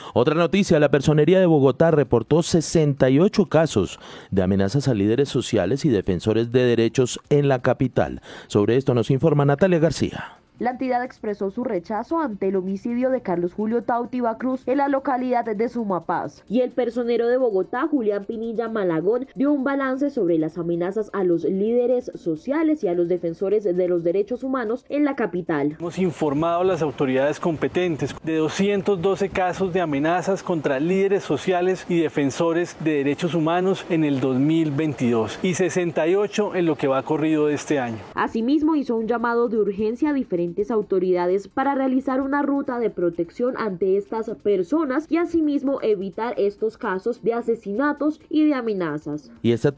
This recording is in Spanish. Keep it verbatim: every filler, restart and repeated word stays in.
Otra noticia, la Personería de Bogotá reportó sesenta y ocho casos de amenazas a líderes sociales y defensores de derechos en la capital. Sobre esto nos informa Natalia García. La entidad expresó su rechazo ante el homicidio de Carlos Julio Tautiva Cruz en la localidad de Sumapaz. Y el personero de Bogotá, Julián Pinilla Malagón, dio un balance sobre las amenazas a los líderes sociales y a los defensores de los derechos humanos en la capital. Hemos informado a las autoridades competentes de doscientos doce casos de amenazas contra líderes sociales y defensores de derechos humanos en el dos mil veintidós y sesenta y ocho en lo que va corrido de este año. Asimismo, hizo un llamado de urgencia a diferentes autoridades para realizar una ruta de protección ante estas personas y asimismo evitar estos casos de asesinatos y de amenazas. Y esta